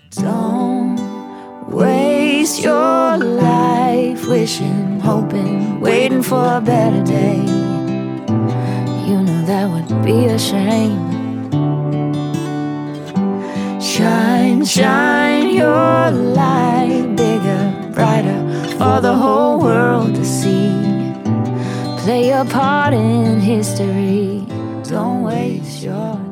Don't waste your life wishing, hoping, waiting for a better day. You know that would be a shame. Shine, shine your light bigger, brighter, for the whole world to see. Play your part in history. Don't waste your life.